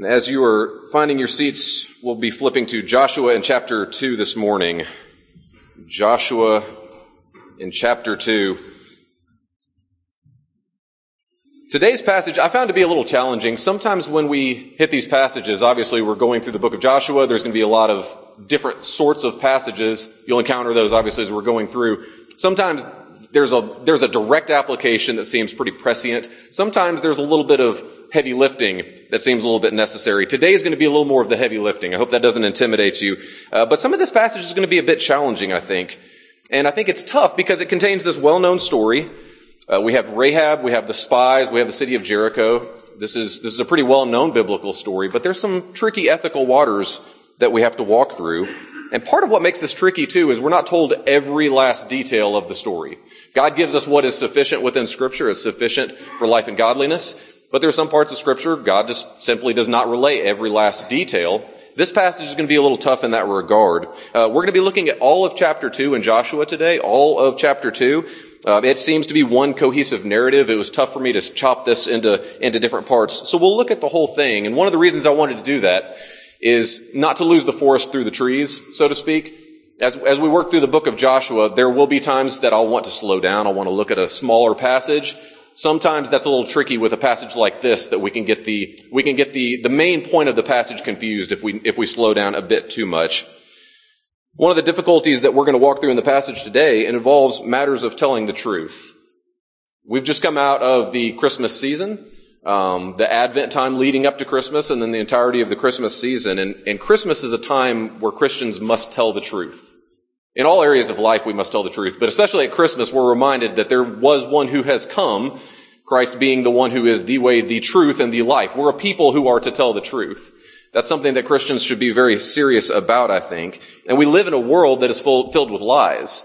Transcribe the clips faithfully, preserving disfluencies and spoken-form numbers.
And as you are finding your seats, we'll be flipping to Joshua in chapter two this morning. Joshua in chapter two. Today's passage I found to be a little challenging. Sometimes when we hit these passages, obviously we're going through the book of Joshua. There's going to be a lot of different sorts of passages. You'll encounter those obviously as we're going through. Sometimes there's a there's a direct application that seems pretty prescient. Sometimes there's a little bit of heavy lifting that seems a little bit necessary. Today is going to be a little more of the heavy lifting. I hope that doesn't intimidate you. Uh, but some of this passage is going to be a bit challenging, I think. And I think it's tough because it contains this well-known story. Uh, we have Rahab, we have the spies, we have the city of Jericho. This is this is a pretty well-known biblical story, but there's some tricky ethical waters that we have to walk through. And part of what makes this tricky, too, is we're not told every last detail of the story. God gives us what is sufficient within Scripture. It's sufficient for life and godliness. But there are some parts of Scripture God just simply does not relay every last detail. This passage is going to be a little tough in that regard. Uh, we're going to be looking at all of chapter two in Joshua today, all of chapter two. Uh, it seems to be one cohesive narrative. It was tough for me to chop this into, into different parts. So we'll look at the whole thing. And one of the reasons I wanted to do that is not to lose the forest through the trees, so to speak. As, as we work through the book of Joshua, there will be times that I'll want to slow down. I'll want to look at a smaller passage. Sometimes that's a little tricky with a passage like this, that we can get the, we can get the, the main point of the passage confused if we, if we slow down a bit too much. One of the difficulties that we're going to walk through in the passage today involves matters of telling the truth. We've just come out of the Christmas season, um, the Advent time leading up to Christmas, and then the entirety of the Christmas season. And, and Christmas is a time where Christians must tell the truth. In all areas of life, we must tell the truth. But especially at Christmas, we're reminded that there was one who has come, Christ being the one who is the way, the truth, and the life. We're a people who are to tell the truth. That's something that Christians should be very serious about, I think. And we live in a world that is full, filled with lies.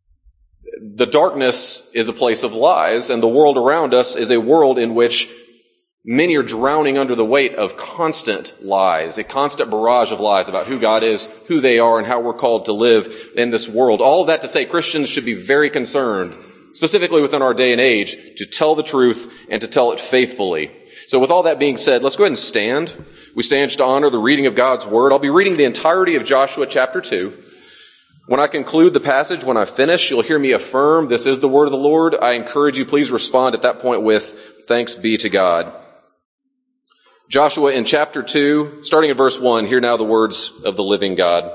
The darkness is a place of lies, and the world around us is a world in which many are drowning under the weight of constant lies, a constant barrage of lies about who God is, who they are, and how we're called to live in this world. All of that to say Christians should be very concerned, specifically within our day and age, to tell the truth and to tell it faithfully. So with all that being said, let's go ahead and stand. We stand to honor the reading of God's Word. I'll be reading the entirety of Joshua chapter two. When I conclude the passage, when I finish, you'll hear me affirm, this is the word of the Lord. I encourage you, please respond at that point with, thanks be to God. Joshua in chapter two, starting in verse one, hear now the words of the living God.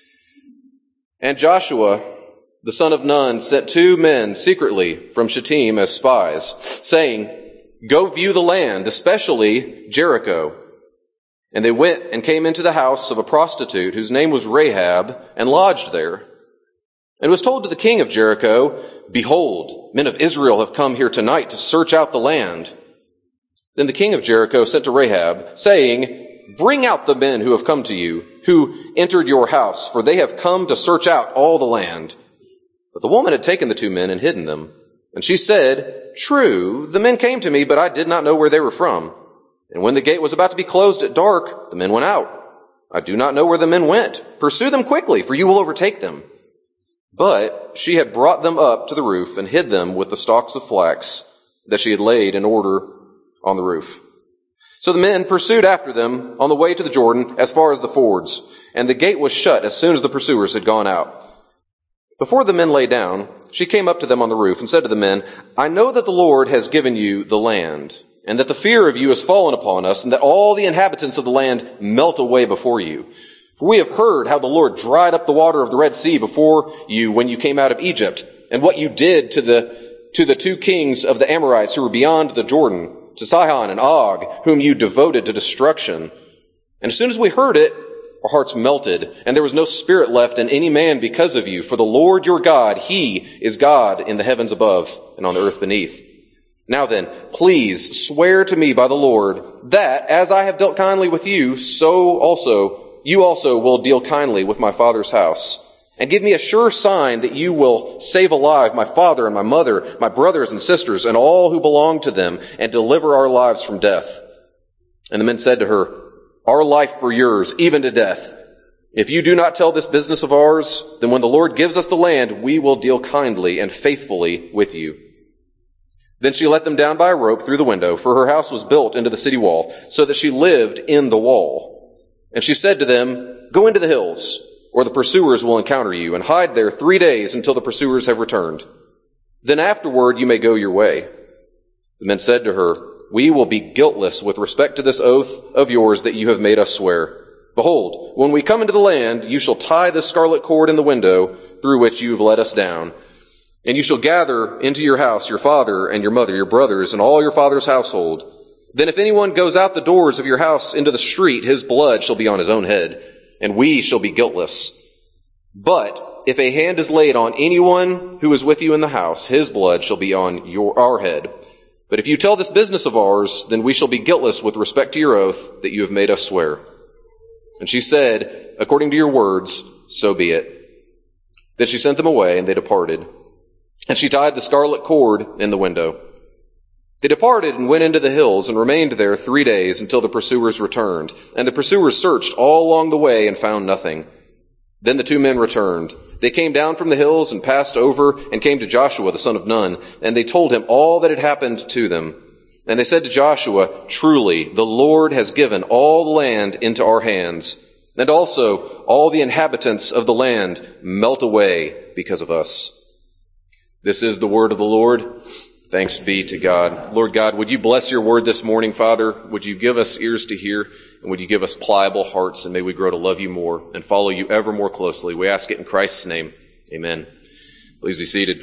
And Joshua, the son of Nun, sent two men secretly from Shittim as spies, saying, go view the land, especially Jericho. And they went and came into the house of a prostitute whose name was Rahab, and lodged there. And it was told to the king of Jericho, behold, men of Israel have come here tonight to search out the land. Then the king of Jericho sent to Rahab, saying, bring out the men who have come to you, who entered your house, for they have come to search out all the land. But the woman had taken the two men and hidden them. And she said, true, the men came to me, but I did not know where they were from. And when the gate was about to be closed at dark, the men went out. I do not know where the men went. Pursue them quickly, for you will overtake them. But she had brought them up to the roof and hid them with the stalks of flax that she had laid in order on the roof. So the men pursued after them on the way to the Jordan as far as the fords, and the gate was shut as soon as the pursuers had gone out. Before the men lay down, she came up to them on the roof and said to the men, I know that the Lord has given you the land, and that the fear of you has fallen upon us, and that all the inhabitants of the land melt away before you. For we have heard how the Lord dried up the water of the Red Sea before you when you came out of Egypt, and what you did to the, to the two kings of the Amorites who were beyond the Jordan, to Sihon and Og, whom you devoted to destruction. And as soon as we heard it, our hearts melted, and there was no spirit left in any man because of you. For the Lord your God, He is God in the heavens above and on the earth beneath. Now then, please swear to me by the Lord that, as I have dealt kindly with you, so also, you also will deal kindly with my father's house. And give me a sure sign that you will save alive my father and my mother, my brothers and sisters, and all who belong to them, and deliver our lives from death. And the men said to her, our life for yours, even to death. If you do not tell this business of ours, then when the Lord gives us the land, we will deal kindly and faithfully with you. Then she let them down by a rope through the window, for her house was built into the city wall, so that she lived in the wall. And she said to them, "Go into the hills, or the pursuers will encounter you, and hide there three days until the pursuers have returned. Then afterward you may go your way." The men said to her, "We will be guiltless with respect to this oath of yours that you have made us swear. Behold, when we come into the land, you shall tie the scarlet cord in the window through which you have let us down. And you shall gather into your house your father and your mother, your brothers, and all your father's household. Then if anyone goes out the doors of your house into the street, his blood shall be on his own head, and we shall be guiltless. But if a hand is laid on anyone who is with you in the house, his blood shall be on your our head. But if you tell this business of ours, then we shall be guiltless with respect to your oath that you have made us swear." And she said, "According to your words, so be it." Then she sent them away, and they departed. And she tied the scarlet cord in the window. They departed and went into the hills and remained there three days until the pursuers returned. And the pursuers searched all along the way and found nothing. Then the two men returned. They came down from the hills and passed over and came to Joshua the son of Nun. And they told him all that had happened to them. And they said to Joshua, "Truly, the Lord has given all the land into our hands. And also all the inhabitants of the land melt away because of us." This is the word of the Lord. Thanks be to God. Lord God, would you bless your word this morning, Father? Would you give us ears to hear, and would you give us pliable hearts, and may we grow to love you more and follow you ever more closely. We ask it in Christ's name. Amen. Please be seated.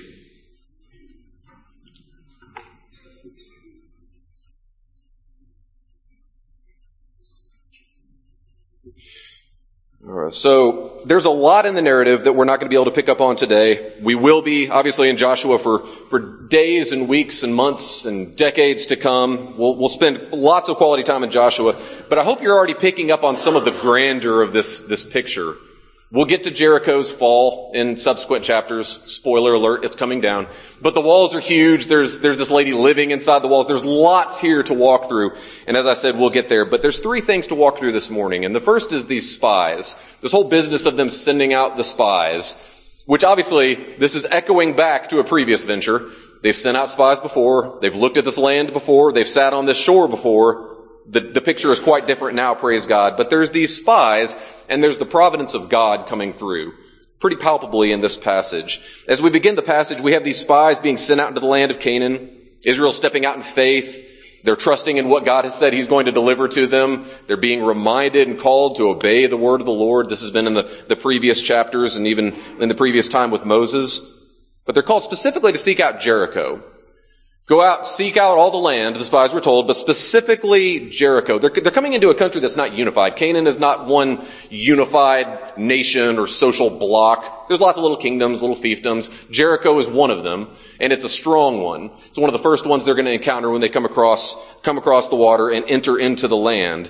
All right, so there's a lot in the narrative that we're not going to be able to pick up on today. We will be, obviously, in Joshua for, for days and weeks and months and decades to come. We'll, we'll spend lots of quality time in Joshua, but I hope you're already picking up on some of the grandeur of this, this picture. We'll get to Jericho's fall in subsequent chapters. Spoiler alert, it's coming down. But the walls are huge. There's, there's this lady living inside the walls. There's lots here to walk through. And as I said, we'll get there. But there's three things to walk through this morning. And the first is these spies. This whole business of them sending out the spies, which obviously this is echoing back to a previous venture. They've sent out spies before. They've looked at this land before. They've sat on this shore before. The, the picture is quite different now, praise God. But there's these spies, and there's the providence of God coming through pretty palpably in this passage. As we begin the passage, we have these spies being sent out into the land of Canaan. Israel stepping out in faith. They're trusting in what God has said He's going to deliver to them. They're being reminded and called to obey the word of the Lord. This has been in the, the previous chapters and even in the previous time with Moses. But they're called specifically to seek out Jericho. Go out, seek out all the land, the spies were told, but specifically Jericho. They're, they're coming into a country that's not unified. Canaan is not one unified nation or social block. There's lots of little kingdoms, little fiefdoms. Jericho is one of them, and it's a strong one. It's one of the first ones they're going to encounter when they come across, come across the water and enter into the land.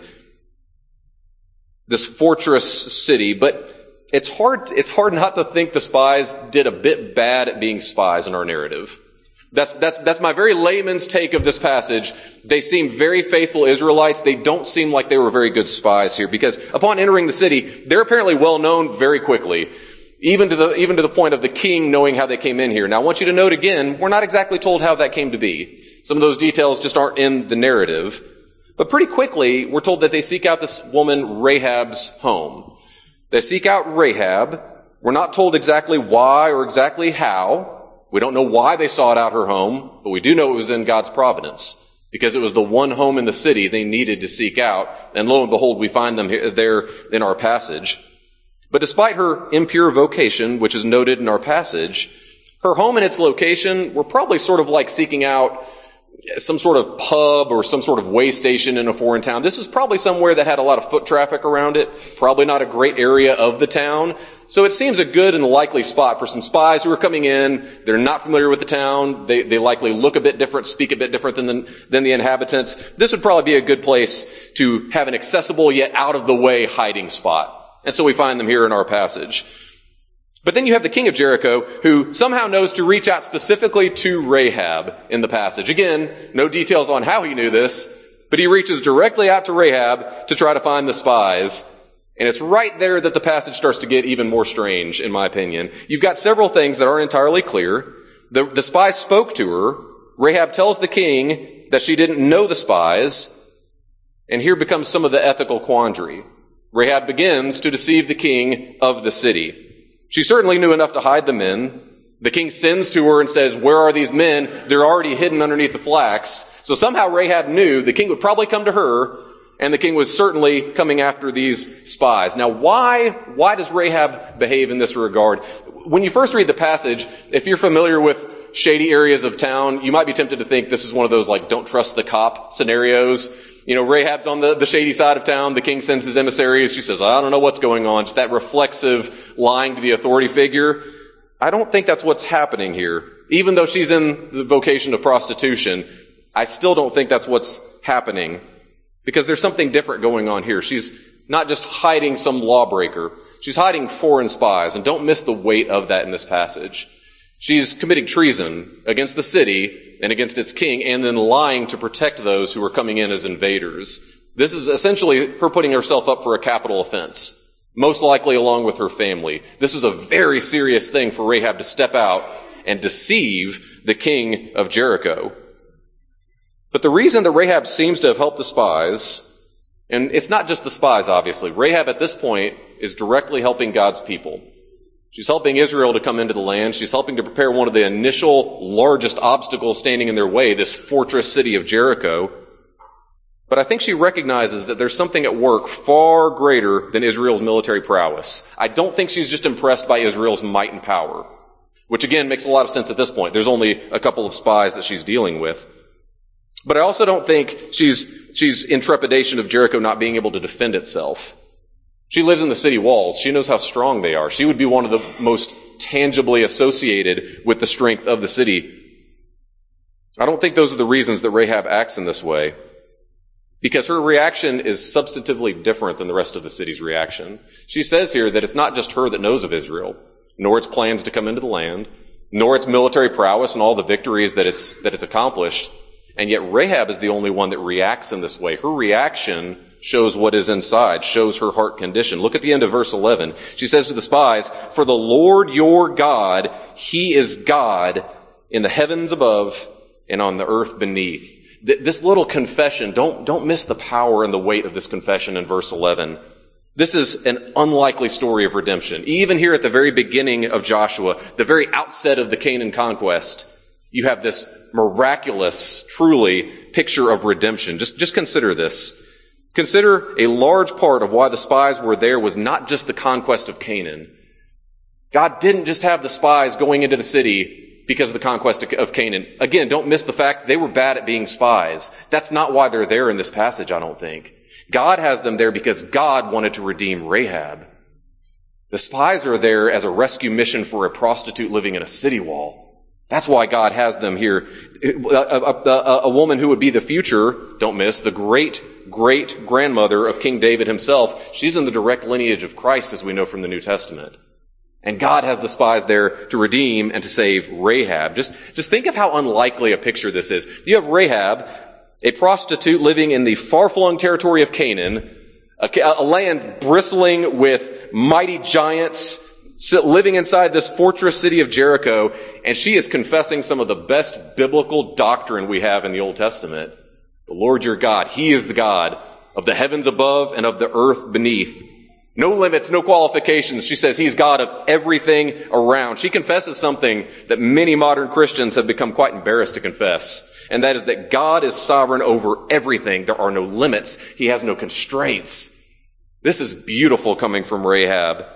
This fortress city, but it's hard, it's hard not to think the spies did a bit bad at being spies in our narrative. That's, that's, that's my very layman's take of this passage. They seem very faithful Israelites. They don't seem like they were very good spies here, because upon entering the city, they're apparently well known very quickly, even to the, even to the point of the king knowing how they came in here. Now I want you to note again, we're not exactly told how that came to be. Some of those details just aren't in the narrative. But pretty quickly, we're told that they seek out this woman Rahab's home. They seek out Rahab. We're not told exactly why or exactly how. We don't know why they sought out her home, but we do know it was in God's providence, because it was the one home in the city they needed to seek out. And lo and behold, we find them here, there in our passage. But despite her impure vocation, which is noted in our passage, her home and its location were probably sort of like seeking out some sort of pub or some sort of way station in a foreign town. This was probably somewhere that had a lot of foot traffic around it, probably not a great area of the town. So it seems a good and likely spot for some spies who are coming in. They're not familiar with the town. They, they likely look a bit different, speak a bit different than the, than the inhabitants. This would probably be a good place to have an accessible yet out of the way hiding spot. And so we find them here in our passage. But then you have the king of Jericho, who somehow knows to reach out specifically to Rahab in the passage. Again, no details on how he knew this, but he reaches directly out to Rahab to try to find the spies. And it's right there that the passage starts to get even more strange, in my opinion. You've got several things that aren't entirely clear. The, the spies spoke to her. Rahab tells the king that she didn't know the spies, and here becomes some of the ethical quandary. Rahab begins to deceive the king of the city. She certainly knew enough to hide the men. The king sends to her and says, "Where are these men? They're already hidden underneath the flax." So somehow Rahab knew the king would probably come to her, and the king was certainly coming after these spies. Now, why, why does Rahab behave in this regard? When you first read the passage, if you're familiar with shady areas of town, you might be tempted to think this is one of those like don't trust the cop scenarios. You know, Rahab's on the, the shady side of town. The king sends his emissaries. She says, "I don't know what's going on." Just that reflexive lying to the authority figure. I don't think that's what's happening here. Even though she's in the vocation of prostitution, I still don't think that's what's happening. Because there's something different going on here. She's not just hiding some lawbreaker. She's hiding foreign spies. And don't miss the weight of that in this passage. She's committing treason against the city and against its king, and then lying to protect those who are coming in as invaders. This is essentially her putting herself up for a capital offense, most likely along with her family. This is a very serious thing for Rahab to step out and deceive the king of Jericho. But the reason that Rahab seems to have helped the spies, and it's not just the spies, obviously. Rahab at this point is directly helping God's people. She's helping Israel to come into the land. She's helping to prepare one of the initial largest obstacles standing in their way, this fortress city of Jericho. But I think she recognizes that there's something at work far greater than Israel's military prowess. I don't think she's just impressed by Israel's might and power, which again makes a lot of sense at this point. There's only a couple of spies that she's dealing with. But I also don't think she's, she's in trepidation of Jericho not being able to defend itself. She lives in the city walls. She knows how strong they are. She would be one of the most tangibly associated with the strength of the city. I don't think those are the reasons that Rahab acts in this way, because her reaction is substantively different than the rest of the city's reaction. She says here that it's not just her that knows of Israel, nor its plans to come into the land, nor its military prowess and all the victories that it's, that it's accomplished. And yet Rahab is the only one that reacts in this way. Her reaction shows what is inside, shows her heart condition. Look at the end of verse eleven. She says to the spies, "For the Lord your God, He is God in the heavens above and on the earth beneath." This little confession, don't, don't miss the power and the weight of this confession in verse eleven. This is an unlikely story of redemption. Even here at the very beginning of Joshua, the very outset of the Canaan conquest, you have this miraculous, truly, picture of redemption. Just, just consider this. Consider a large part of why the spies were there was not just the conquest of Canaan. God didn't just have the spies going into the city because of the conquest of Canaan. Again, don't miss the fact they were bad at being spies. That's not why they're there in this passage, I don't think. God has them there because God wanted to redeem Rahab. The spies are there as a rescue mission for a prostitute living in a city wall. That's why God has them here. A, a, a, a woman who would be the future, don't miss, the great, great grandmother of King David himself. She's in the direct lineage of Christ, as we know from the New Testament. And God has the spies there to redeem and to save Rahab. Just, just think of how unlikely a picture this is. You have Rahab, a prostitute living in the far-flung territory of Canaan, a, a land bristling with mighty giants, living inside this fortress city of Jericho, and she is confessing some of the best biblical doctrine we have in the Old Testament. The Lord your God, He is the God of the heavens above and of the earth beneath. No limits, no qualifications. She says He's God of everything around. She confesses something that many modern Christians have become quite embarrassed to confess, and that is that God is sovereign over everything. There are no limits. He has no constraints. This is beautiful coming from Rahab.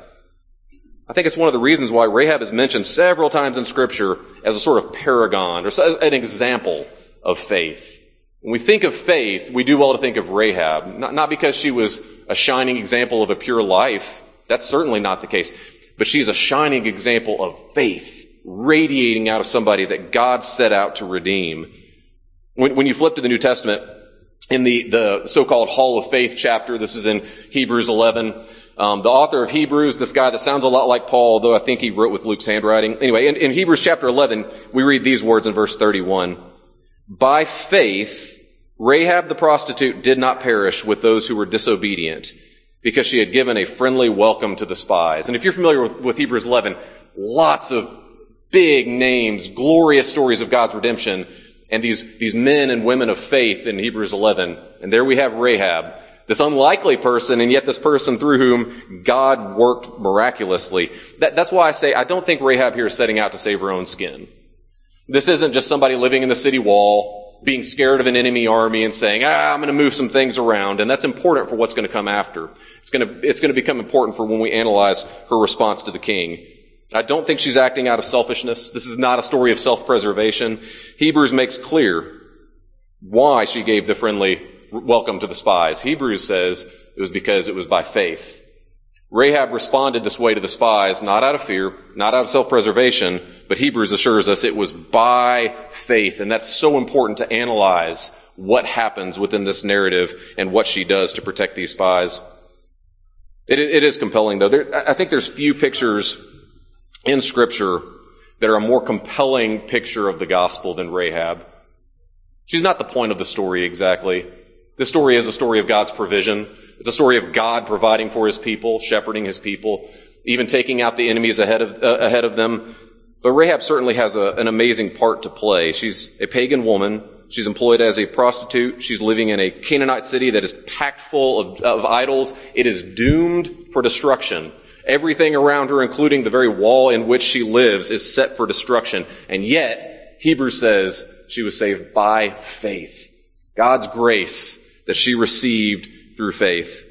I think it's one of the reasons why Rahab is mentioned several times in Scripture as a sort of paragon or an example of faith. When we think of faith, we do well to think of Rahab, not, not because she was a shining example of a pure life. That's certainly not the case. But she's a shining example of faith, radiating out of somebody that God set out to redeem. When, when you flip to the New Testament, in the, the so-called Hall of Faith chapter, this is in Hebrews eleven, Um, the author of Hebrews, this guy that sounds a lot like Paul, though I think he wrote with Luke's handwriting. Anyway, in, in Hebrews chapter eleven, we read these words in verse thirty-one. "By faith, Rahab the prostitute did not perish with those who were disobedient, because she had given a friendly welcome to the spies." And if you're familiar with, with Hebrews eleven, lots of big names, glorious stories of God's redemption. and these, these men and women of faith in Hebrews eleven. And there we have Rahab, this unlikely person, and yet this person through whom God worked miraculously. That, that's why I say I don't think Rahab here is setting out to save her own skin. This isn't just somebody living in the city wall, being scared of an enemy army and saying, ah, I'm going to move some things around. And that's important for what's going to come after. It's going to, it's going to become important for when we analyze her response to the king. I don't think she's acting out of selfishness. This is not a story of self-preservation. Hebrews makes clear why she gave the friendly welcome to the spies. Hebrews says it was because it was by faith. Rahab responded this way to the spies, not out of fear, not out of self-preservation, but Hebrews assures us it was by faith. And that's so important to analyze what happens within this narrative and what she does to protect these spies. It, it is compelling, though. There, I think there's few pictures in Scripture that are a more compelling picture of the gospel than Rahab. She's not the point of the story exactly. This story is a story of God's provision. It's a story of God providing for His people, shepherding His people, even taking out the enemies ahead of uh, ahead of them. But Rahab certainly has a, an amazing part to play. She's a pagan woman. She's employed as a prostitute. She's living in a Canaanite city that is packed full of, of idols. It is doomed for destruction. Everything around her, including the very wall in which she lives, is set for destruction. And yet, Hebrews says she was saved by faith. God's grace that she received through faith.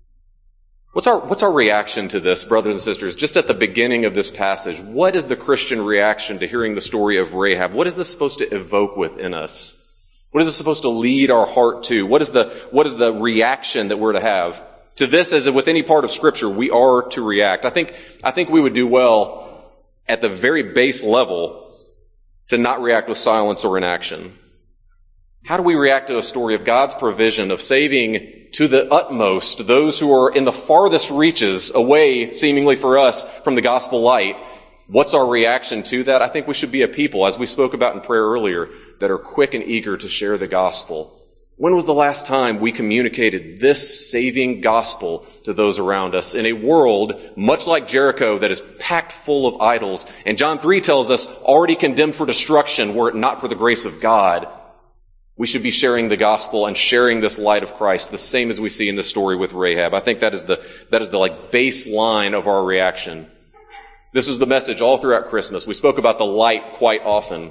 What's our, what's our reaction to this, brothers and sisters? Just at the beginning of this passage, what is the Christian reaction to hearing the story of Rahab? What is this supposed to evoke within us? What is this supposed to lead our heart to? What is the, what is the reaction that we're to have? To this, as with any part of Scripture, we are to react. I think, I think we would do well at the very base level to not react with silence or inaction. How do we react to a story of God's provision of saving to the utmost those who are in the farthest reaches away, seemingly for us, from the gospel light? What's our reaction to that? I think we should be a people, as we spoke about in prayer earlier, that are quick and eager to share the gospel. When was the last time we communicated this saving gospel to those around us in a world much like Jericho that is packed full of idols? And John three tells us already condemned for destruction were it not for the grace of God. We should be sharing the gospel and sharing this light of Christ, the same as we see in the story with Rahab. I think that is the, that is the like baseline of our reaction. This is the message all throughout Christmas. We spoke about the light quite often.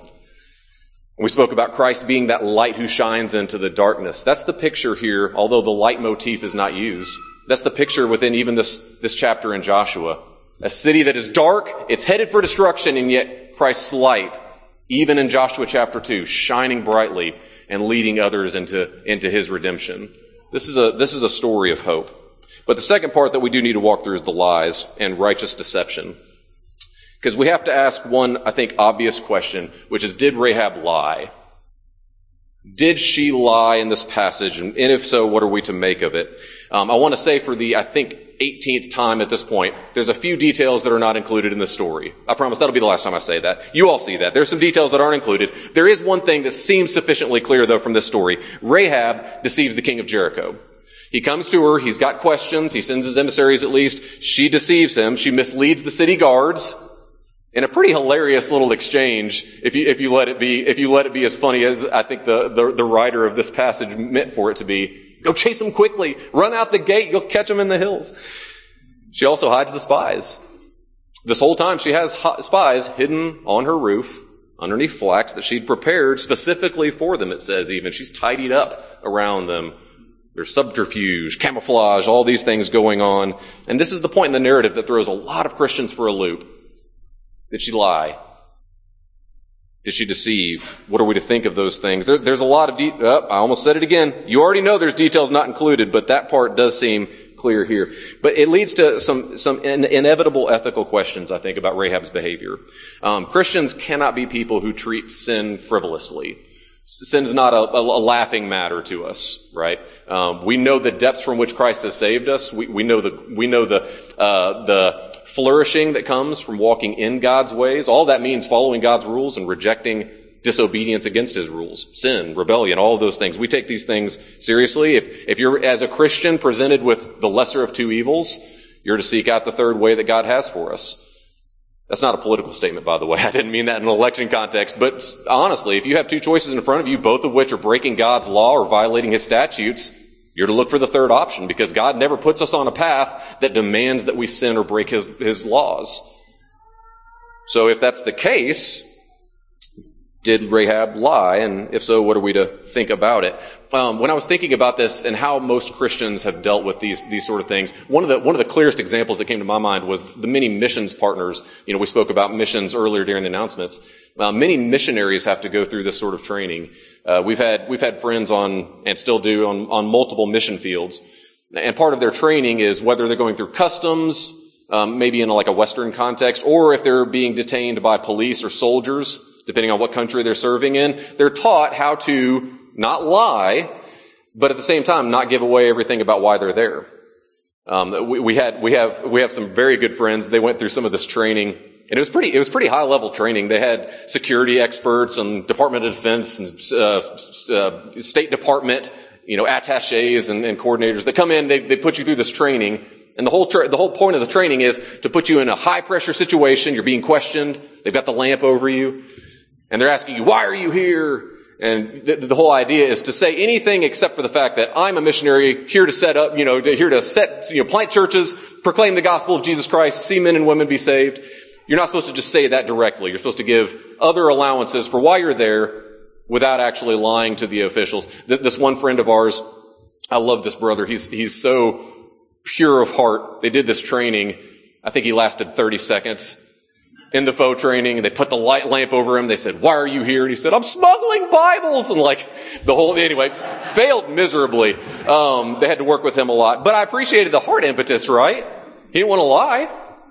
We spoke about Christ being that light who shines into the darkness. That's the picture here, although the light motif is not used. That's the picture within even this, this chapter in Joshua. A city that is dark, it's headed for destruction, and yet Christ's light, even in Joshua chapter two, shining brightly and leading others into, into His redemption. This is a, this is a story of hope. But the second part that we do need to walk through is the lies and righteous deception. Because we have to ask one, I think, obvious question, which is, did Rahab lie? Did she lie in this passage? And if so, what are we to make of it? Um, I want to say for the, I think, eighteenth time at this point, there's a few details that are not included in the story. I promise that'll be the last time I say that. You all see that. There's some details that aren't included. There is one thing that seems sufficiently clear, though, from this story. Rahab deceives the king of Jericho. He comes to her. He's got questions. He sends his emissaries at least. She deceives him. She misleads the city guards. In a pretty hilarious little exchange, if you, if you let it be, if you let it be as funny as I think the, the, the writer of this passage meant for it to be. Go chase them quickly. Run out the gate. You'll catch them in the hills. She also hides the spies. This whole time she has spies hidden on her roof underneath flax that she'd prepared specifically for them, it says even. She's tidied up around them. There's subterfuge, camouflage, all these things going on. And this is the point in the narrative that throws a lot of Christians for a loop. Did she lie? Did she deceive? What are we to think of those things? There, there's a lot of... De- oh, I almost said it again. You already know there's details not included, but that part does seem clear here. But it leads to some, some in, inevitable ethical questions, I think, about Rahab's behavior. Um, Christians cannot be people who treat sin frivolously. Sin is not a, a, a laughing matter to us, right? Um, we know the depths from which Christ has saved us. We, we know the we know the uh, the flourishing that comes from walking in God's ways. All that means following God's rules and rejecting disobedience against His rules, sin, rebellion, all of those things. We take these things seriously. If if you're as a Christian presented with the lesser of two evils, you're to seek out the third way that God has for us. That's not a political statement, by the way. I didn't mean that in an election context. But honestly, if you have two choices in front of you, both of which are breaking God's law or violating his statutes, you're to look for the third option, because God never puts us on a path that demands that we sin or break his, his laws. So if that's the case, did Rahab lie? And if so, what are we to think about it? Um, when I was thinking about this and how most Christians have dealt with these these sort of things, one of the one of the clearest examples that came to my mind was the many missions partners. You know, we spoke about missions earlier during the announcements. Uh, many missionaries have to go through this sort of training. Uh, we've had we've had friends on, and still do, on, on multiple mission fields. And part of their training is whether they're going through customs, um, maybe in like a Western context, or if they're being detained by police or soldiers, depending on what country they're serving in, they're taught how to not lie, but at the same time not give away everything about why they're there. Um, we, we had we have we have some very good friends. They went through some of this training, and it was pretty it was pretty high level training. They had security experts and Department of Defense and uh, uh, State Department, you know, attachés and, and coordinators that come in. They they put you through this training. And the whole tra- the whole point of the training is to put you in a high pressure situation. You're being questioned. They've got the lamp over you. And they're asking you, why are you here? And the, the whole idea is to say anything except for the fact that I'm a missionary here to set up, you know, here to set, you know, plant churches, proclaim the gospel of Jesus Christ, see men and women be saved. You're not supposed to just say that directly. You're supposed to give other allowances for why you're there without actually lying to the officials. This one friend of ours, I love this brother. He's, he's so pure of heart. They did this training. I think he lasted thirty seconds. In the faux training, and they put the light lamp over him. They said, why are you here? And he said, I'm smuggling Bibles. And like the whole, anyway, failed miserably. Um, they had to work with him a lot. But I appreciated the heart impetus, right? He didn't want to lie.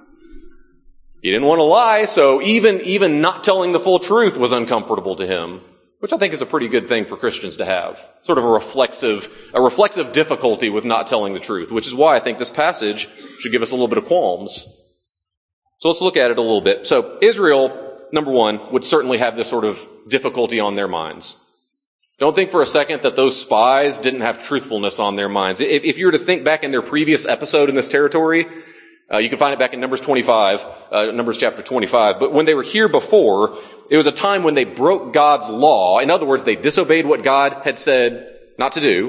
He didn't want to lie. So even, even not telling the full truth was uncomfortable to him, which I think is a pretty good thing for Christians to have. Sort of a reflexive, a reflexive difficulty with not telling the truth, which is why I think this passage should give us a little bit of qualms. So let's look at it a little bit. So Israel, number one, would certainly have this sort of difficulty on their minds. Don't think for a second that those spies didn't have truthfulness on their minds. If, if you were to think back in their previous episode in this territory, uh, you can find it back in Numbers twenty-five, uh, Numbers chapter twenty-five. But when they were here before, it was a time when they broke God's law. In other words, they disobeyed what God had said not to do.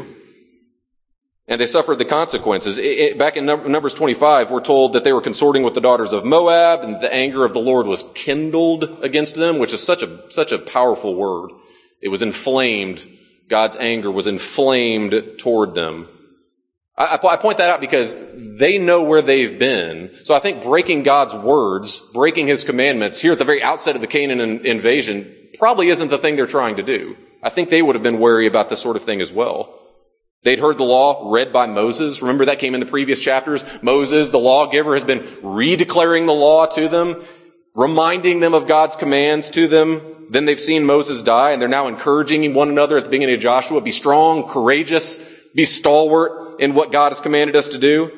And they suffered the consequences. It, it, back in Numbers twenty-five, we're told that they were consorting with the daughters of Moab, and the anger of the Lord was kindled against them, which is such a such a powerful word. It was inflamed. God's anger was inflamed toward them. I, I point that out because they know where they've been. So I think breaking God's words, breaking his commandments here at the very outset of the Canaan invasion probably isn't the thing they're trying to do. I think they would have been wary about this sort of thing as well. They'd heard the law read by Moses. Remember that came in the previous chapters. Moses, the lawgiver, has been redeclaring the law to them, reminding them of God's commands to them. Then they've seen Moses die, and they're now encouraging one another at the beginning of Joshua, be strong, courageous, be stalwart in what God has commanded us to do.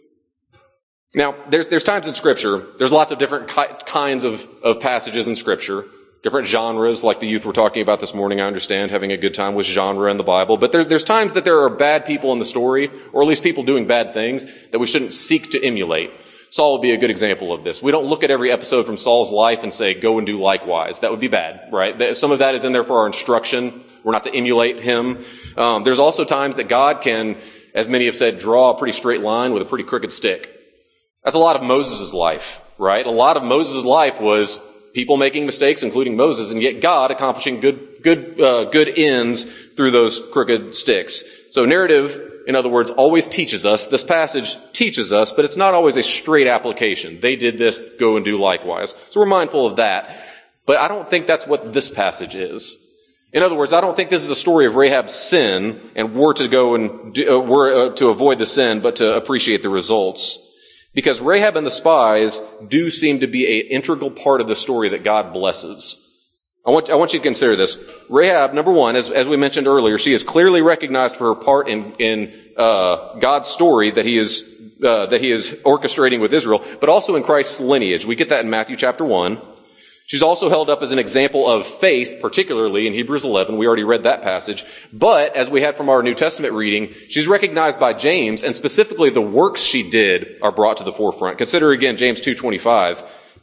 Now, there's, there's times in Scripture, there's lots of different ki- kinds of, of passages in Scripture. Different genres, like the youth were talking about this morning, I understand, having a good time with genre in the Bible. But there's, there's times that there are bad people in the story, or at least people doing bad things, that we shouldn't seek to emulate. Saul would be a good example of this. We don't look at every episode from Saul's life and say, go and do likewise. That would be bad, right? Some of that is in there for our instruction. We're not to emulate him. Um, there's also times that God can, as many have said, draw a pretty straight line with a pretty crooked stick. That's a lot of Moses' life, right? A lot of Moses' life was people making mistakes, including Moses, and yet God accomplishing good, good, uh, good ends through those crooked sticks. So narrative, in other words, always teaches us. This passage teaches us, but it's not always a straight application. They did this, go and do likewise. So we're mindful of that. But I don't think that's what this passage is. In other words, I don't think this is a story of Rahab's sin and were to go and do, uh, were uh, to avoid the sin, but to appreciate the results. Because Rahab and the spies do seem to be an integral part of the story that God blesses. I want, I want you to consider this. Rahab, number one, as, as we mentioned earlier, she is clearly recognized for her part in, in uh, God's story that he is uh, that he is orchestrating with Israel, but also in Christ's lineage. We get that in Matthew chapter one. She's also held up as an example of faith, particularly in Hebrews eleven. We already read that passage. But, as we had from our New Testament reading, she's recognized by James, and specifically the works she did are brought to the forefront. Consider again James two twenty-five.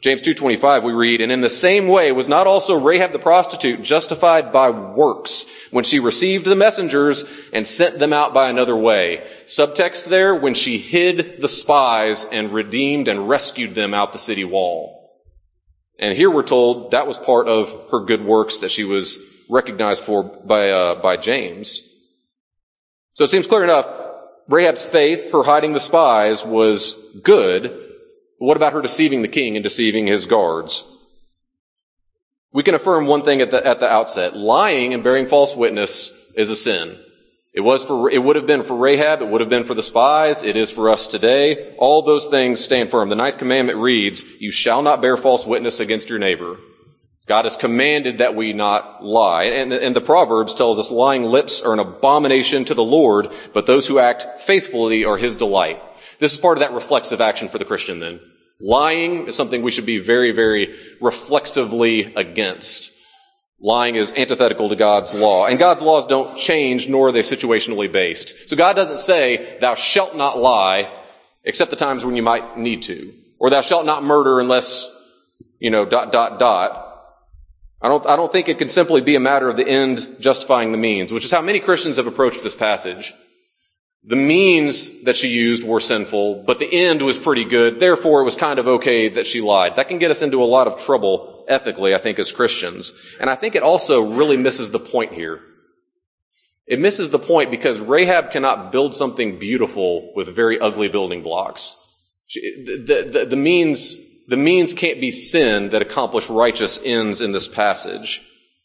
James two twenty-five we read, "And in the same way was not also Rahab the prostitute justified by works when she received the messengers and sent them out by another way." Subtext there, when she hid the spies and redeemed and rescued them out the city wall. And here we're told that was part of her good works that she was recognized for by, uh, by James. So it seems clear enough, Rahab's faith, her hiding the spies, was good. What about her deceiving the king and deceiving his guards? We can affirm one thing at the, at the outset. Lying and bearing false witness is a sin. It was for, it would have been for Rahab. It would have been for the spies. It is for us today. All those things stand firm. The ninth commandment reads, "You shall not bear false witness against your neighbor." God has commanded that we not lie. And, and the Proverbs tells us lying lips are an abomination to the Lord, but those who act faithfully are his delight. This is part of that reflexive action for the Christian then. Lying is something we should be very, very reflexively against. Lying is antithetical to God's law. And God's laws don't change, nor are they situationally based. So God doesn't say, "Thou shalt not lie," except the times when you might need to. Or "Thou shalt not murder unless, you know, dot, dot, dot." I don't, I don't think it can simply be a matter of the end justifying the means, which is how many Christians have approached this passage. The means that she used were sinful, but the end was pretty good. Therefore, it was kind of okay that she lied. That can get us into a lot of trouble ethically, I think, as Christians. And I think it also really misses the point here. It misses the point because Rahab cannot build something beautiful with very ugly building blocks. She, the, the, the means, the means can't be sin that accomplish righteous ends in this passage.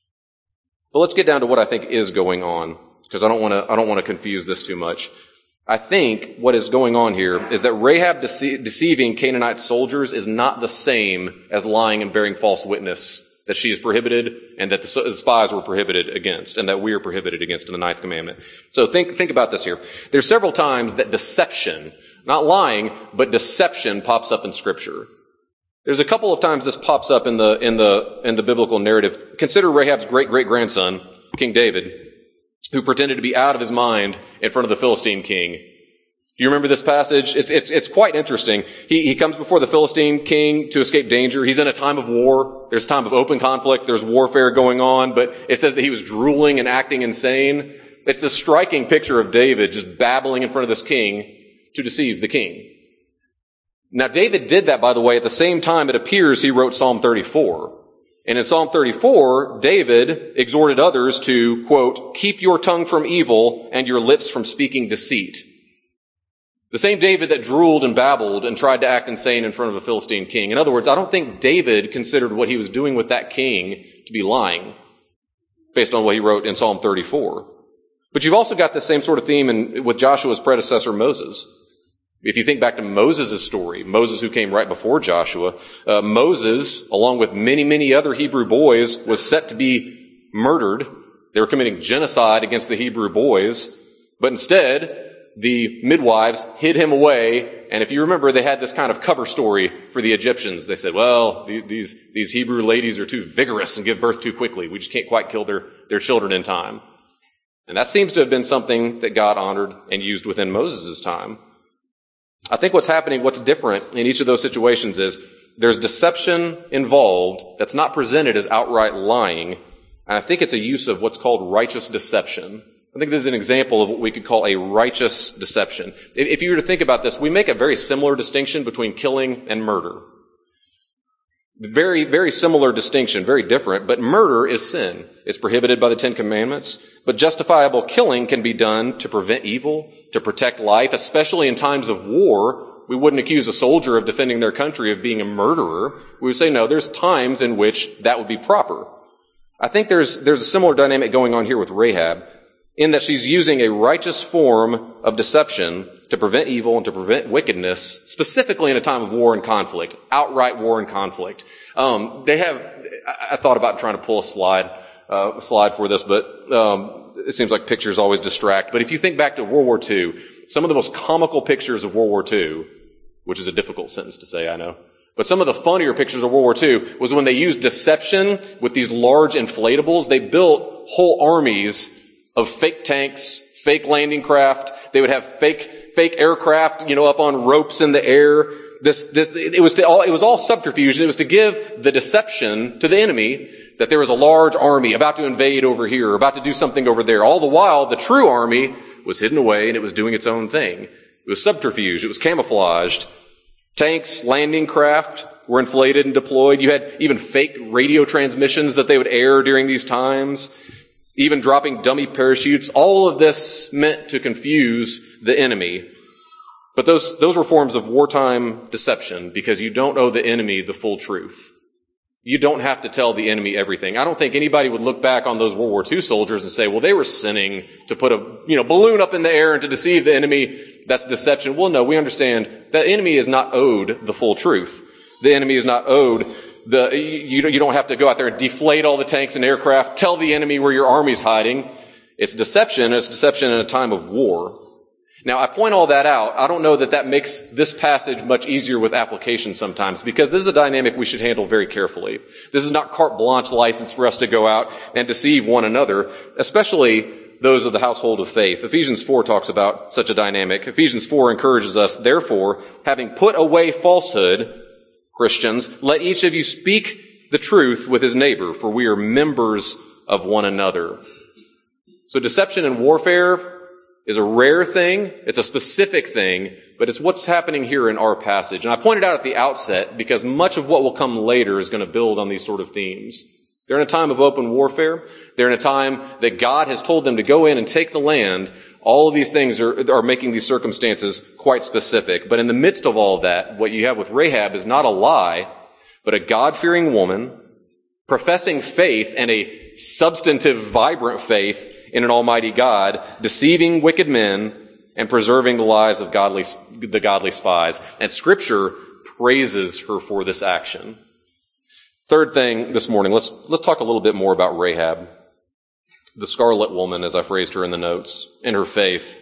But let's get down to what I think is going on, because I don't want to, I don't want to confuse this too much. I think what is going on here is that Rahab dece- deceiving Canaanite soldiers is not the same as lying and bearing false witness that she is prohibited and that the spies were prohibited against and that we are prohibited against in the ninth commandment. So think, think about this here. There's several times that deception, not lying, but deception pops up in Scripture. There's a couple of times this pops up in the, in the, in the biblical narrative. Consider Rahab's great-great-grandson, King David, who pretended to be out of his mind in front of the Philistine king. Do you remember this passage? It's, it's, it's quite interesting. He, he comes before the Philistine king to escape danger. He's in a time of war. There's a time of open conflict. There's warfare going on, but it says that he was drooling and acting insane. It's the striking picture of David just babbling in front of this king to deceive the king. Now, David did that, by the way, at the same time it appears he wrote Psalm thirty-four. And in Psalm thirty-four, David exhorted others to, quote, "Keep your tongue from evil and your lips from speaking deceit." The same David that drooled and babbled and tried to act insane in front of a Philistine king. In other words, I don't think David considered what he was doing with that king to be lying, based on what he wrote in Psalm thirty-four. But you've also got the same sort of theme in, with Joshua's predecessor, Moses. If you think back to Moses' story, Moses who came right before Joshua, uh, Moses, along with many, many other Hebrew boys, was set to be murdered. They were committing genocide against the Hebrew boys. But instead, the midwives hid him away. And if you remember, they had this kind of cover story for the Egyptians. They said, well, these, these Hebrew ladies are too vigorous and give birth too quickly. We just can't quite kill their, their children in time. And that seems to have been something that God honored and used within Moses' time. I think what's happening, what's different in each of those situations is there's deception involved that's not presented as outright lying. And I think it's a use of what's called righteous deception. I think this is an example of what we could call a righteous deception. If you were to think about this, we make a very similar distinction between killing and murder. Very, very similar distinction, very different, but murder is sin. It's prohibited by the Ten Commandments, but justifiable killing can be done to prevent evil, to protect life, especially in times of war. We wouldn't accuse a soldier of defending their country of being a murderer. We would say, no, there's times in which that would be proper. I think there's, there's a similar dynamic going on here with Rahab, in that she's using a righteous form of deception to prevent evil and to prevent wickedness, specifically in a time of war and conflict, outright war and conflict. Um, they have, I, I thought about trying to pull a slide, uh, slide for this, but, um, it seems like pictures always distract. But if you think back to World War Two, some of the most comical pictures of World War Two, which is a difficult sentence to say, I know, but some of the funnier pictures of World War Two was when they used deception with these large inflatables. They built whole armies of fake tanks, fake landing craft. They would have fake, fake aircraft, you know, up on ropes in the air. this, this, it was to all, it was all subterfuge. It was to give the deception to the enemy that there was a large army about to invade over here, about to do something over there. All the while, the true army was hidden away and it was doing its own thing. It was subterfuge. It was camouflaged. Tanks, landing craft were inflated and deployed. You had even fake radio transmissions that they would air during these times, even dropping dummy parachutes. All of this meant to confuse the enemy. But those, those were forms of wartime deception because you don't owe the enemy the full truth. You don't have to tell the enemy everything. I don't think anybody would look back on those World War Two soldiers and say, well, they were sinning to put a, you know, balloon up in the air and to deceive the enemy. That's deception. Well, no, we understand that the enemy is not owed the full truth. The enemy is not owed the, you, you don't have to go out there and deflate all the tanks and aircraft. Tell the enemy where your army's hiding. It's deception. It's deception in a time of war. Now, I point all that out. I don't know that that makes this passage much easier with application sometimes, because this is a dynamic we should handle very carefully. This is not carte blanche license for us to go out and deceive one another, especially those of the household of faith. Ephesians four talks about such a dynamic. Ephesians four encourages us, therefore, having put away falsehood, Christians, let each of you speak the truth with his neighbor, for we are members of one another. So deception and warfare is a rare thing. It's a specific thing, but it's what's happening here in our passage. And I pointed out at the outset because much of what will come later is going to build on these sort of themes. They're in a time of open warfare. They're in a time that God has told them to go in and take the land. All of these things are, are making these circumstances quite specific. But in the midst of all of that, what you have with Rahab is not a lie, but a God-fearing woman professing faith, and a substantive, vibrant faith in an almighty God, deceiving wicked men and preserving the lives of godly, the godly spies. And Scripture praises her for this action. Third thing this morning, let's, let's talk a little bit more about Rahab, the scarlet woman, as I phrased her in the notes, in her faith.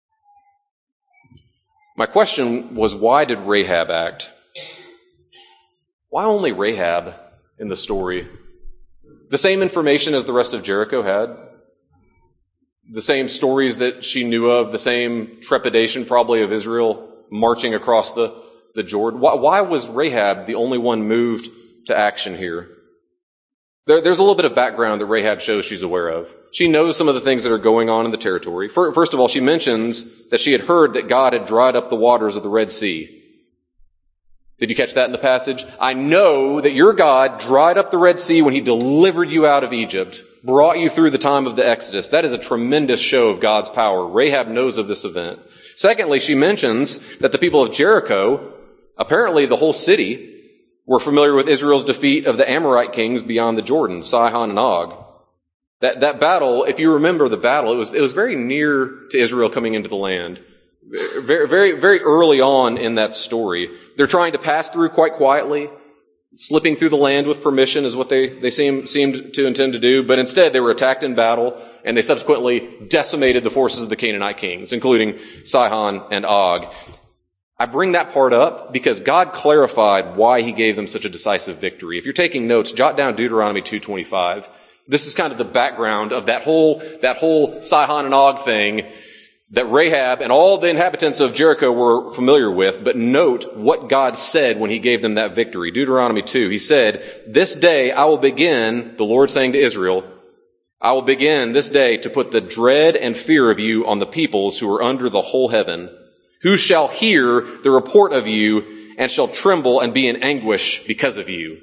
My question was, why did Rahab act? Why only Rahab in the story? The same information as the rest of Jericho had. The same stories that she knew of, the same trepidation probably of Israel marching across the, the Jordan. Why, why was Rahab the only one moved to action here? There, there's a little bit of background that Rahab shows she's aware of. She knows some of the things that are going on in the territory. First of all, she mentions that she had heard that God had dried up the waters of the Red Sea. Did you catch that in the passage? I know that your God dried up the Red Sea when he delivered you out of Egypt, brought you through the time of the Exodus. That is a tremendous show of God's power. Rahab knows of this event. Secondly, she mentions that the people of Jericho, apparently the whole city, were familiar with Israel's defeat of the Amorite kings beyond the Jordan, Sihon and Og. That, that battle, if you remember the battle, it was, it was very near to Israel coming into the land. Very, very, very early on in that story. They're trying to pass through quite quietly. Slipping through the land with permission is what they, they seem, seemed to intend to do. But instead, they were attacked in battle, and they subsequently decimated the forces of the Canaanite kings, including Sihon and Og. I bring that part up because God clarified why he gave them such a decisive victory. If you're taking notes, jot down Deuteronomy two twenty-five. This is kind of the background of that whole, that whole Sihon and Og thing that Rahab and all the inhabitants of Jericho were familiar with. But note what God said when he gave them that victory. Deuteronomy two, he said, "This day I will begin," the Lord saying to Israel, "I will begin this day to put the dread and fear of you on the peoples who are under the whole heaven, who shall hear the report of you and shall tremble and be in anguish because of you."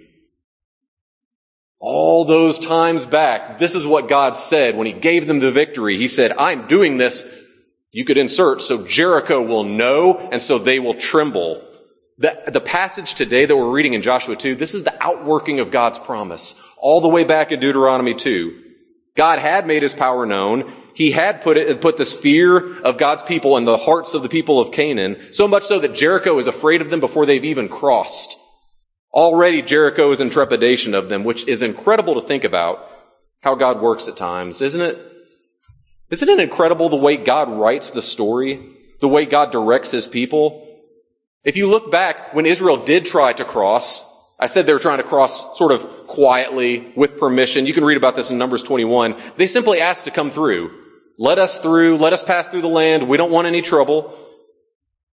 All those times back, this is what God said when he gave them the victory. He said, "I'm doing this," you could insert, "so Jericho will know and so they will tremble." The, the passage today that we're reading in Joshua two, this is the outworking of God's promise. All the way back in Deuteronomy two. God had made his power known. He had put it, put this fear of God's people in the hearts of the people of Canaan, so much so that Jericho is afraid of them before they've even crossed. Already Jericho is in trepidation of them, which is incredible to think about how God works at times, isn't it? Isn't it incredible the way God writes the story, the way God directs his people? If you look back when Israel did try to cross, I said they were trying to cross sort of quietly with permission. You can read about this in Numbers twenty-one. They simply asked to come through. Let us through. Let us pass through the land. We don't want any trouble.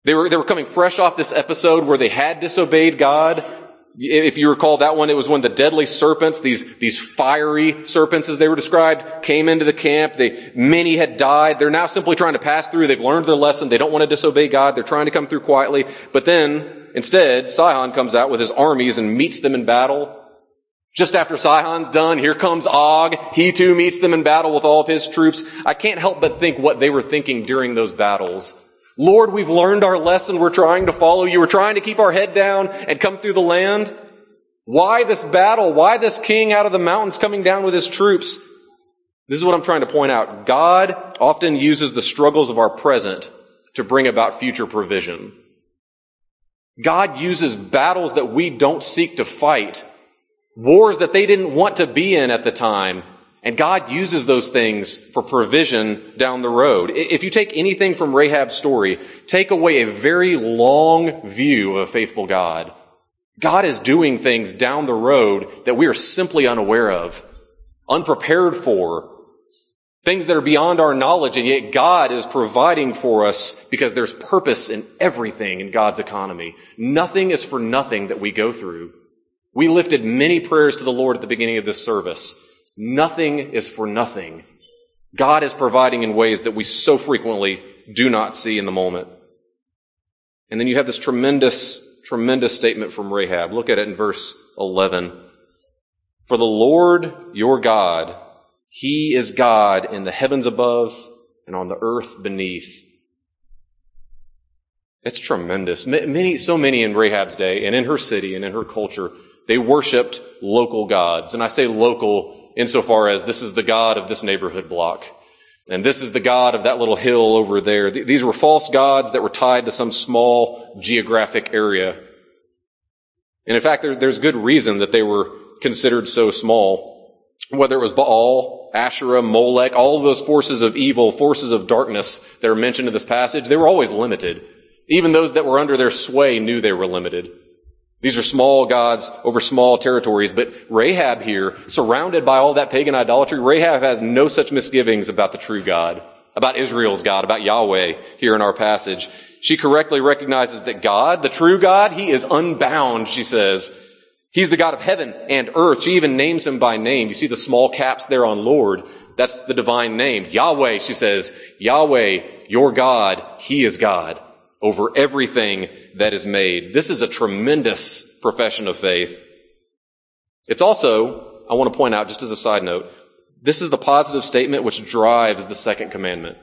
They were, they were coming fresh off this episode where they had disobeyed God. If you recall that one, it was when the deadly serpents, these, these fiery serpents as they were described, came into the camp. They, many had died. They're now simply trying to pass through. They've learned their lesson. They don't want to disobey God. They're trying to come through quietly. But then, instead, Sihon comes out with his armies and meets them in battle. Just after Sihon's done, here comes Og. He too meets them in battle with all of his troops. I can't help but think what they were thinking during those battles. Lord, we've learned our lesson. We're trying to follow you. We're trying to keep our head down and come through the land. Why this battle? Why this king out of the mountains coming down with his troops? This is what I'm trying to point out. God often uses the struggles of our present to bring about future provision. God uses battles that we don't seek to fight, wars that they didn't want to be in at the time. And God uses those things for provision down the road. If you take anything from Rahab's story, take away a very long view of a faithful God. God is doing things down the road that we are simply unaware of, unprepared for, things that are beyond our knowledge, and yet God is providing for us because there's purpose in everything in God's economy. Nothing is for nothing that we go through. We lifted many prayers to the Lord at the beginning of this service. Nothing is for nothing. God is providing in ways that we so frequently do not see in the moment. And then you have this tremendous, tremendous statement from Rahab. Look at it in verse eleven. For the Lord your God, He is God in the heavens above and on the earth beneath. It's tremendous. Many, so many in Rahab's day and in her city and in her culture, they worshipped local gods. And I say local insofar as this is the God of this neighborhood block. And this is the God of that little hill over there. These were false gods that were tied to some small geographic area. And in fact, there, there's good reason that they were considered so small. Whether it was Baal, Asherah, Molech, all of those forces of evil, forces of darkness that are mentioned in this passage, they were always limited. Even those that were under their sway knew they were limited. These are small gods over small territories, but Rahab here, surrounded by all that pagan idolatry, Rahab has no such misgivings about the true God, about Israel's God, about Yahweh here in our passage. She correctly recognizes that God, the true God, He is unbound, she says. He's the God of heaven and earth. She even names Him by name. You see the small caps there on Lord. That's the divine name. Yahweh, she says, Yahweh, your God, He is God over everything that is made. This is a tremendous profession of faith. It's also, I want to point out, just as a side note, this is the positive statement which drives the second commandment.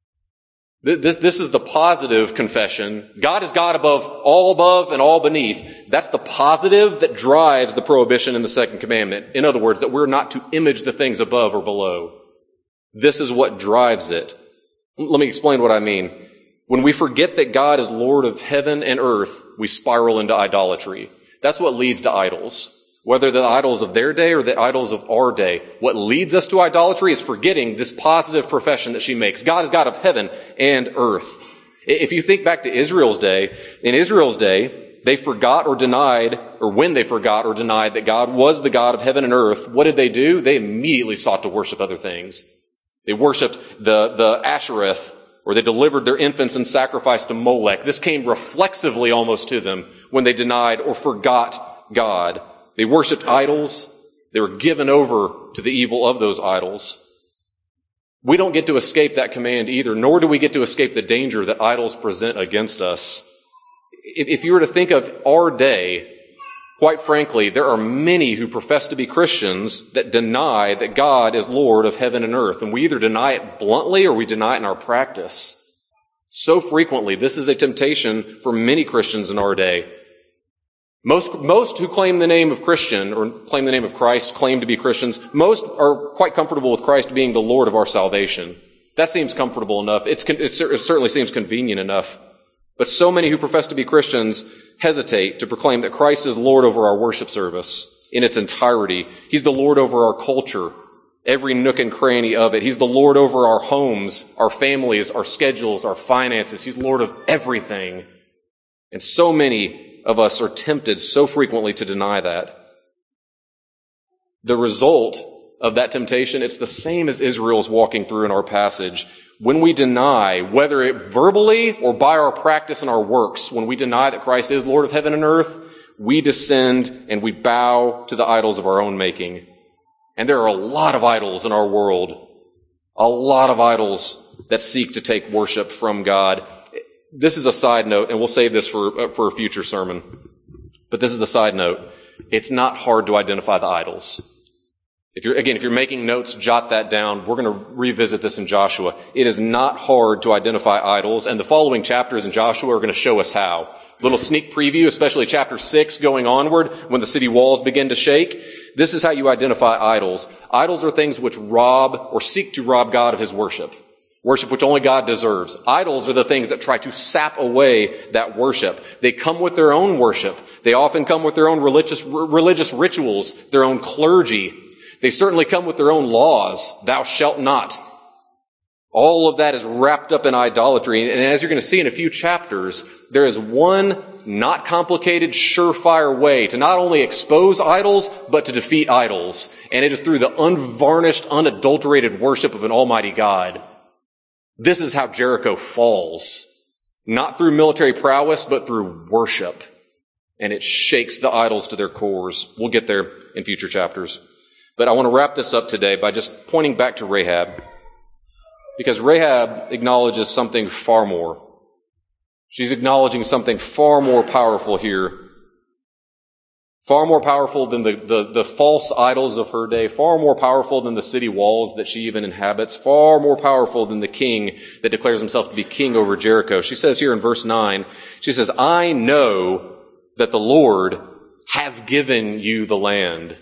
This, this is the positive confession. God is God above, all above and all beneath. That's the positive that drives the prohibition in the second commandment. In other words, that we're not to image the things above or below. This is what drives it. Let me explain what I mean. When we forget that God is Lord of heaven and earth, we spiral into idolatry. That's what leads to idols. Whether the idols of their day or the idols of our day. What leads us to idolatry is forgetting this positive profession that she makes. God is God of heaven and earth. If you think back to Israel's day, in Israel's day, they forgot or denied, or when they forgot or denied that God was the God of heaven and earth, what did they do? They immediately sought to worship other things. They worshipped the, the Ashereth, or they delivered their infants in sacrifice to Molech. This came reflexively almost to them when they denied or forgot God. They worshipped idols. They were given over to the evil of those idols. We don't get to escape that command either, nor do we get to escape the danger that idols present against us. If you were to think of our day, quite frankly, there are many who profess to be Christians that deny that God is Lord of heaven and earth. And we either deny it bluntly or we deny it in our practice. So frequently, this is a temptation for many Christians in our day. Most, most who claim the name of Christian or claim the name of Christ, claim to be Christians, most are quite comfortable with Christ being the Lord of our salvation. That seems comfortable enough. It's, it certainly seems convenient enough. But so many who profess to be Christians hesitate to proclaim that Christ is Lord over our worship service in its entirety. He's the Lord over our culture, every nook and cranny of it. He's the Lord over our homes, our families, our schedules, our finances. He's Lord of everything. And so many of us are tempted so frequently to deny that. The result of that temptation, it's the same as Israel's walking through in our passage. When we deny, whether it verbally or by our practice and our works, when we deny that Christ is Lord of heaven and earth, we descend and we bow to the idols of our own making. And there are a lot of idols in our world. A lot of idols that seek to take worship from God. This is a side note, and we'll save this for, for a future sermon. But this is the side note. It's not hard to identify the idols. If you're, again, if you're making notes, jot that down. We're going to revisit this in Joshua. It is not hard to identify idols, and the following chapters in Joshua are going to show us how. Little sneak preview, especially chapter six going onward, when the city walls begin to shake. This is how you identify idols. Idols are things which rob or seek to rob God of his worship. Worship which only God deserves. Idols are the things that try to sap away that worship. They come with their own worship. They often come with their own religious, religious rituals, their own clergy. They certainly come with their own laws. Thou shalt not. All of that is wrapped up in idolatry. And as you're going to see in a few chapters, there is one not complicated, surefire way to not only expose idols, but to defeat idols. And it is through the unvarnished, unadulterated worship of an almighty God. This is how Jericho falls. Not through military prowess, but through worship. And it shakes the idols to their cores. We'll get there in future chapters. But I want to wrap this up today by just pointing back to Rahab. Because Rahab acknowledges something far more. She's acknowledging something far more powerful here. Far more powerful than the, the, the false idols of her day. Far more powerful than the city walls that she even inhabits. Far more powerful than the king that declares himself to be king over Jericho. She says here in verse nine, she says, I know that the Lord has given you the land.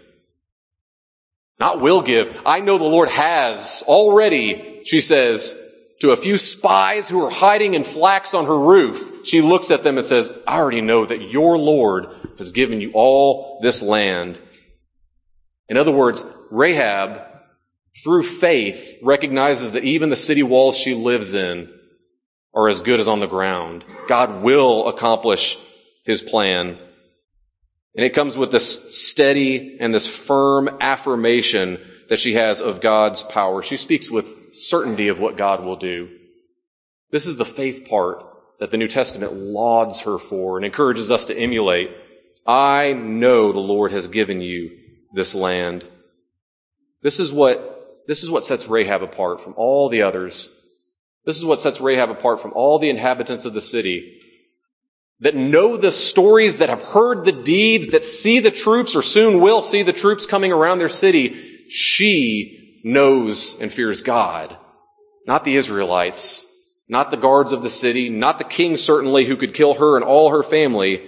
Not will give. I know the Lord has already, she says, to a few spies who are hiding in flax on her roof. She looks at them and says, I already know that your Lord has given you all this land. In other words, Rahab, through faith, recognizes that even the city walls she lives in are as good as on the ground. God will accomplish his plan. And it comes with this steady and this firm affirmation that she has of God's power. She speaks with certainty of what God will do. This is the faith part that the New Testament lauds her for and encourages us to emulate. I know the Lord has given you this land. This is what, this is what sets Rahab apart from all the others. This is what sets Rahab apart from all the inhabitants of the city that know the stories, that have heard the deeds, that see the troops or soon will see the troops coming around their city. She knows and fears God, not the Israelites, not the guards of the city, not the king certainly who could kill her and all her family.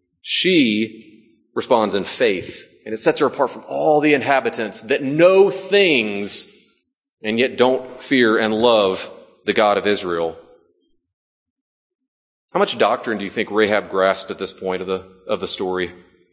She responds in faith, and it sets her apart from all the inhabitants that know things and yet don't fear and love the God of Israel. How much doctrine do you think Rahab grasped at this point of the, of the story?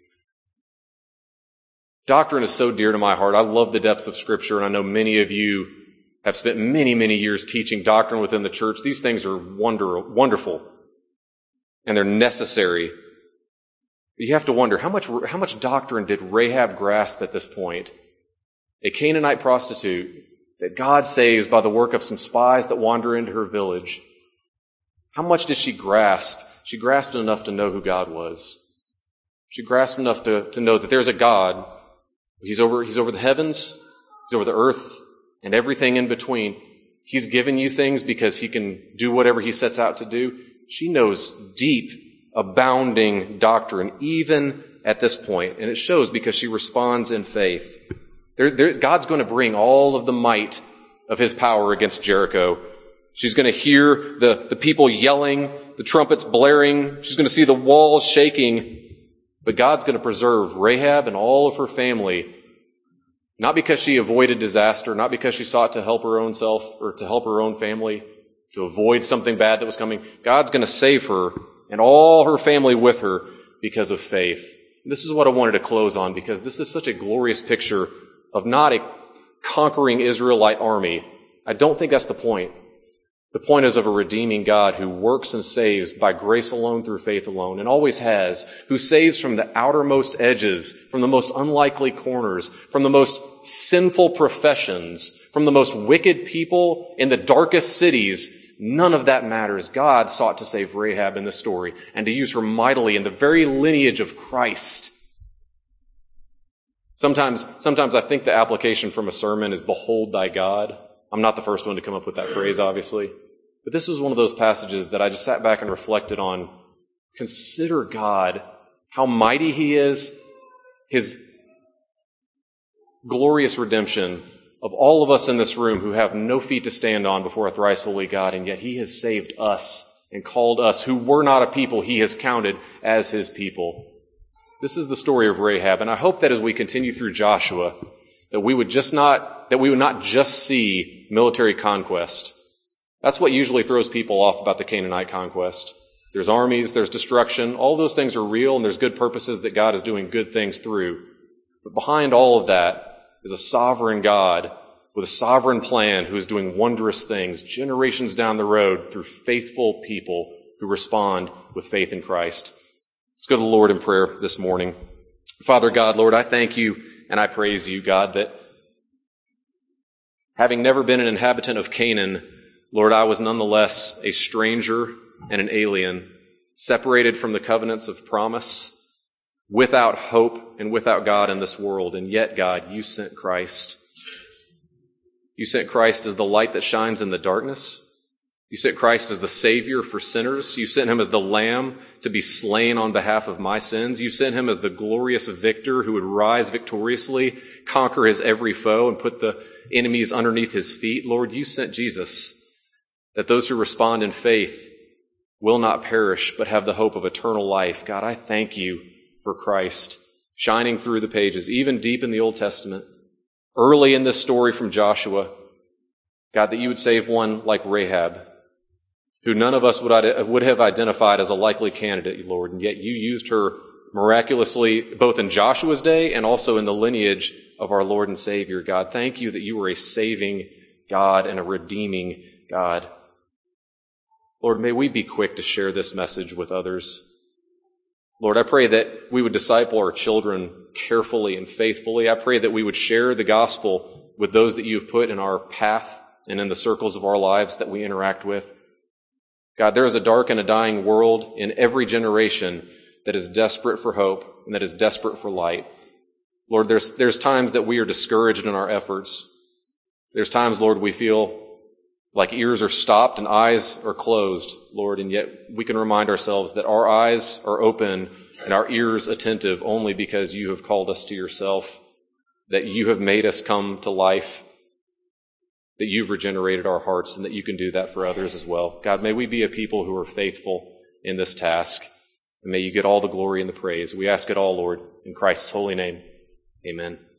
Doctrine is so dear to my heart. I love the depths of Scripture, and I know many of you have spent many, many years teaching doctrine within the church. These things are wonder, wonderful, and they're necessary. But you have to wonder, how much, how much doctrine did Rahab grasp at this point? A Canaanite prostitute that God saves by the work of some spies that wander into her village. How much did she grasp? She grasped enough to know who God was. She grasped enough to, to know that there's a God. He's over, he's over the heavens, he's over the earth, and everything in between. He's given you things because he can do whatever he sets out to do. She knows deep, abounding doctrine, even at this point. And it shows because she responds in faith. There, there, God's going to bring all of the might of his power against Jericho. She's going to hear the, the people yelling, the trumpets blaring. She's going to see the walls shaking. But God's going to preserve Rahab and all of her family, not because she avoided disaster, not because she sought to help her own self or to help her own family, to avoid something bad that was coming. God's going to save her and all her family with her because of faith. And this is what I wanted to close on, because this is such a glorious picture of not a conquering Israelite army. I don't think that's the point. The point is of a redeeming God who works and saves by grace alone through faith alone, and always has, who saves from the outermost edges, from the most unlikely corners, from the most sinful professions, from the most wicked people in the darkest cities. None of that matters. God sought to save Rahab in this story and to use her mightily in the very lineage of Christ. Sometimes, sometimes I think the application from a sermon is behold thy God. I'm not the first one to come up with that phrase, obviously. But this was one of those passages that I just sat back and reflected on. Consider God, how mighty He is, His glorious redemption of all of us in this room who have no feet to stand on before a thrice holy God, and yet He has saved us and called us who were not a people He has counted as His people. This is the story of Rahab, and I hope that as we continue through Joshua, that we would just not, that we would not just see military conquest. That's what usually throws people off about the Canaanite conquest. There's armies, there's destruction, all those things are real, and there's good purposes that God is doing good things through. But behind all of that is a sovereign God with a sovereign plan who is doing wondrous things generations down the road through faithful people who respond with faith in Christ. Let's go to the Lord in prayer this morning. Father God, Lord, I thank you and I praise you, God, that having never been an inhabitant of Canaan, Lord, I was nonetheless a stranger and an alien, separated from the covenants of promise, without hope and without God in this world. And yet, God, you sent Christ. You sent Christ as the light that shines in the darkness. You sent Christ as the Savior for sinners. You sent Him as the Lamb to be slain on behalf of my sins. You sent Him as the glorious victor who would rise victoriously, conquer His every foe, and put the enemies underneath His feet. Lord, you sent Jesus, that those who respond in faith will not perish, but have the hope of eternal life. God, I thank you for Christ shining through the pages, even deep in the Old Testament, early in this story from Joshua. God, that you would save one like Rahab, who none of us would, would have identified as a likely candidate, Lord, and yet you used her miraculously both in Joshua's day and also in the lineage of our Lord and Savior. God, thank you that you were a saving God and a redeeming God. Lord, may we be quick to share this message with others. Lord, I pray that we would disciple our children carefully and faithfully. I pray that we would share the gospel with those that you've put in our path and in the circles of our lives that we interact with. God, there is a dark and a dying world in every generation that is desperate for hope and that is desperate for light. Lord, there's, there's times that we are discouraged in our efforts. There's times, Lord, we feel like ears are stopped and eyes are closed, Lord, and yet we can remind ourselves that our eyes are open and our ears attentive only because you have called us to yourself, that you have made us come to life, that you've regenerated our hearts, and that you can do that for others as well. God, may we be a people who are faithful in this task, and may you get all the glory and the praise. We ask it all, Lord, in Christ's holy name. Amen.